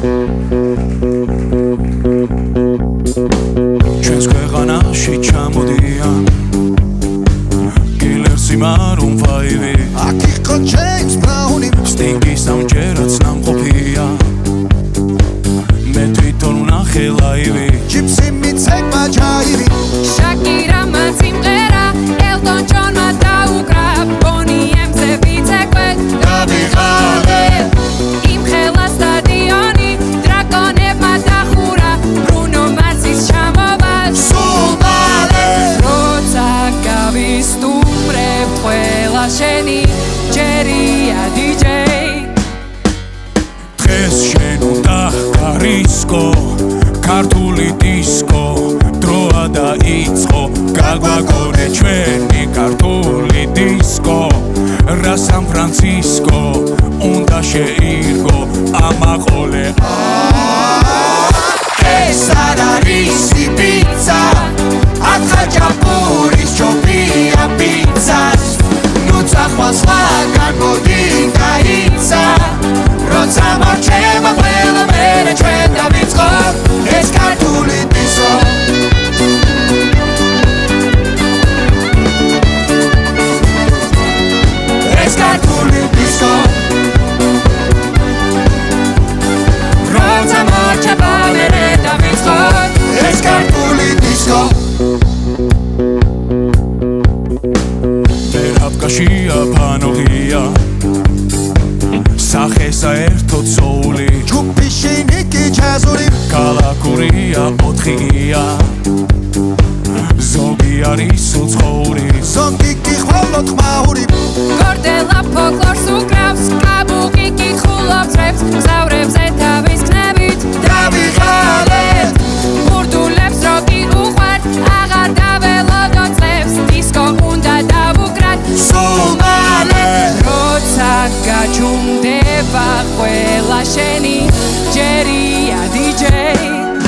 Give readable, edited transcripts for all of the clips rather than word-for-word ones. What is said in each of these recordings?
ჩვენს ქვეყანაში ჩამოდიან კილერსი მარუნ ფაივი აქ იყო ჯეიმს ბრაუნი სტინგი სამჯერაც ნამყოფია მე თვითონ ვნახე ლაივი ჯიპსი მიცემა ჯაივი შაკირამა სიმღერა ელტონ ჯონმა დაუკრა ბონი ემზე ვიცეკვე დავიღალე იმ ხელა სტადიონი დრაკონებმა დახურა ბრუნო მარსის ჩამოვა სულ მალე როცა გავისტუმრებ ყველა შენი ჯერია დიჯეი დღეს შენ უნდა გარისკო ქართული დისკო დროა დაიწყო გაგვაგონე ჩვენი ქართული დისკო რა სან ფრანცისკო უნდა შეირგო ამაყოლე ეს არ არის პიცა აქ ხაჭაპურის ჯობია პიცას ნუ წახვალ სხვაგან მოდი გაიცა როცა მარჩება ყველა მერე ჩვენ დავიწყოთ ეს ქართული დისკო ეს ქართული დისკო როცა მარჩება მერე დავიწყოთ ეს ქართული დისკო მერაბკაშია ფანოღია სახე საერთოდ სოული ჯგუფი შინიკი ჯაზური ქალაქურია ოთხია ზოგი არის უცხოური ზოგი კი ხოლოდ ხმაური გორდელა ფოლკლორს უკრავს კაბუკი კი ხულობს რეპს მგზავრებზე თავის ქნებით დავიღალე ბურდულებს როკი უყვართ აღარ დაველოდო წლებს დისკო უნდა დავუკრათ სულ მალე როცა გაჩუმდება ყველა შენი ჯერია დიჯეი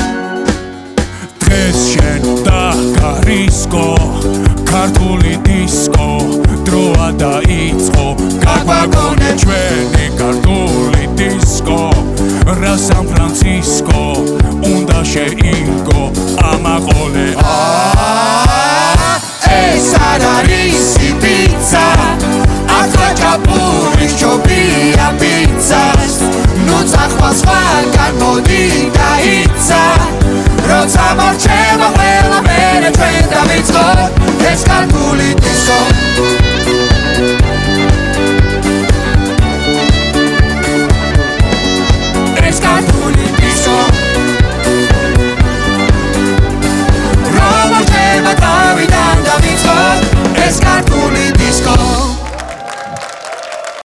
დღეს შენ უნდა გარისკო ქართული დისკო დროა დაიწყო გაგვაგონე ჩვენი ქართული დისკო რა სან ფრანცისკო უნდა შეირგო ამაყოლე ეს არ არის პიცა აქ ხაჭაპურის ჯობია პიცას ნუ წახვალ სხვაგან მოდი გაიცა როცა მარჩება ყველა მერე ჩვენ დავიწყოთ ეს ქართული დისკო